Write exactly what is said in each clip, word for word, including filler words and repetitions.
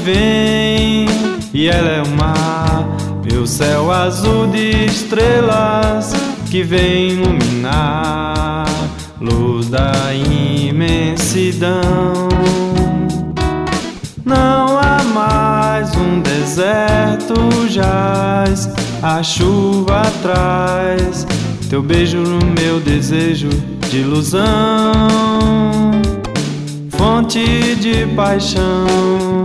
vem e ela é o mar, meu céu azul de estrelas que vem iluminar, luz da imensidão. Não há mais um deserto jaz, a chuva traz teu beijo no meu desejo de ilusão, fonte de paixão.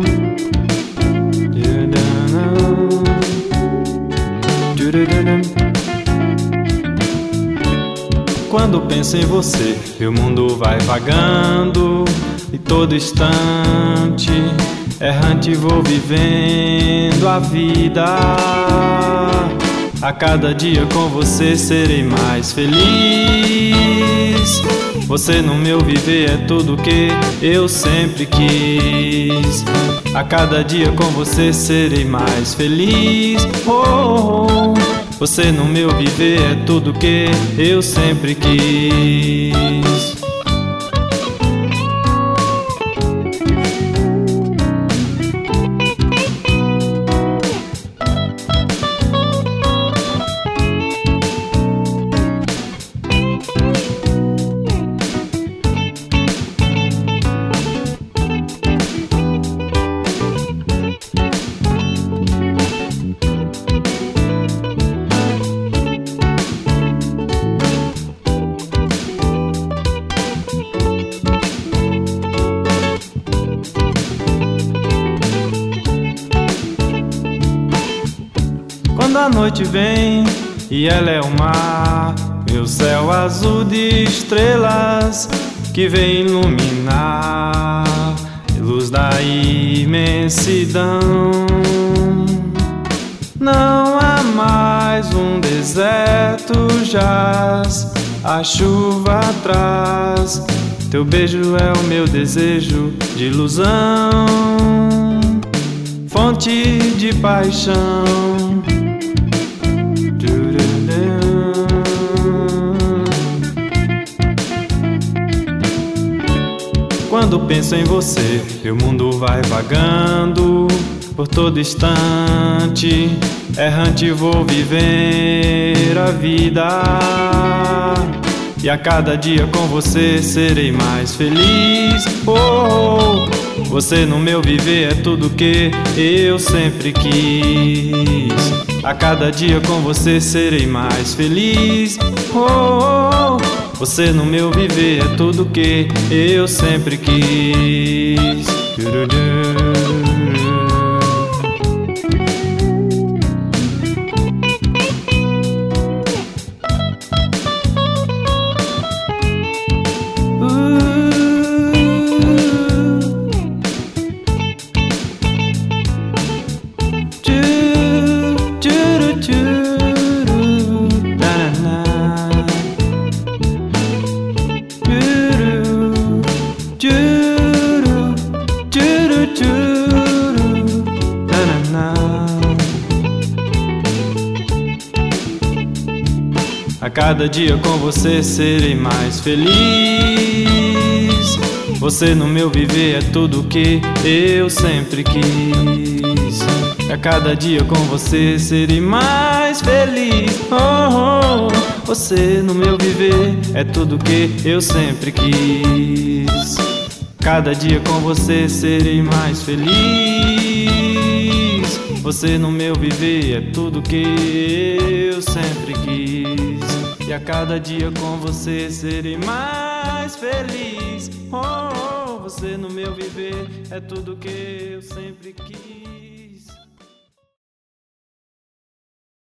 Quando penso em você, meu mundo vai vagando, e todo instante errante vou vivendo a vida. A cada dia com você serei mais feliz. Você no meu viver é tudo que eu sempre quis. A cada dia com você serei mais feliz. Oh, oh. Você no meu viver é tudo que eu sempre quis. Quando a noite vem e ela é o mar, meu céu azul de estrelas que vem iluminar, luz da imensidão. Não há mais um deserto jaz, a chuva traz teu beijo é o meu desejo de ilusão, fonte de paixão. Quando penso em você, meu mundo vai vagando, por todo instante errante vou viver a vida. E a cada dia com você serei mais feliz. Oh, oh, você no meu viver é tudo que eu sempre quis. A cada dia com você serei mais feliz. Oh, oh, você no meu viver é tudo que eu sempre quis. A cada dia com você serei mais feliz. Você no meu viver é tudo que eu sempre quis. A cada dia com você serei mais feliz. Oh, oh, você no meu viver é tudo que eu sempre quis. Cada dia com você serei mais feliz. Você no meu viver é tudo que eu sempre quis. E a cada dia com você serei mais feliz. Oh, oh, você no meu viver é tudo que eu sempre quis.